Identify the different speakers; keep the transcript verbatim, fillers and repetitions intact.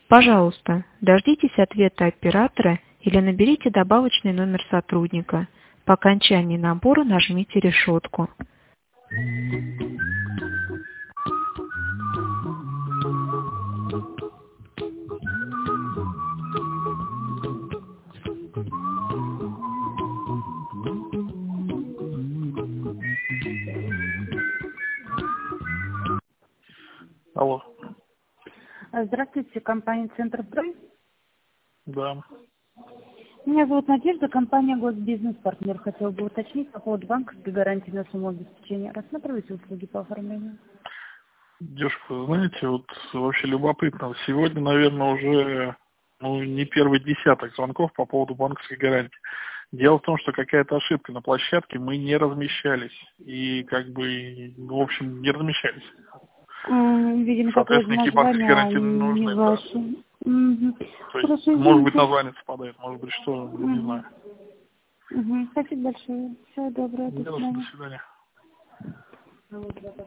Speaker 1: Пожалуйста, дождитесь ответа оператора или наберите добавочный номер сотрудника. По окончании набора нажмите решетку.
Speaker 2: Алло.
Speaker 3: Здравствуйте, компания «Центр Строй».
Speaker 2: Да.
Speaker 3: Меня зовут Надежда, компания «Госбизнес-партнер». Хотел бы уточнить по поводу банковской гарантии на сумму обеспечения. Рассматриваете услуги по оформлению?
Speaker 2: Девушка, знаете, вот вообще любопытно. Сегодня, наверное, уже ну, не первый десяток звонков по поводу банковской гарантии. Дело в том, что какая-то ошибка на площадке, мы не размещались. И как бы, в общем, не размещались.
Speaker 3: М, Видимо, какое-то
Speaker 2: Соответственно, никакие банковские
Speaker 3: название
Speaker 2: гарантии не
Speaker 3: не
Speaker 2: нужны, да.
Speaker 3: ваше. Мгм.
Speaker 2: То есть,
Speaker 3: Хорошо,
Speaker 2: может быть,
Speaker 3: извините.
Speaker 2: название совпадает, может быть, что, не знаю.
Speaker 3: Мгм. Мгм. Спасибо большое. Всего доброго, до
Speaker 2: До
Speaker 3: свидания.
Speaker 2: свидания.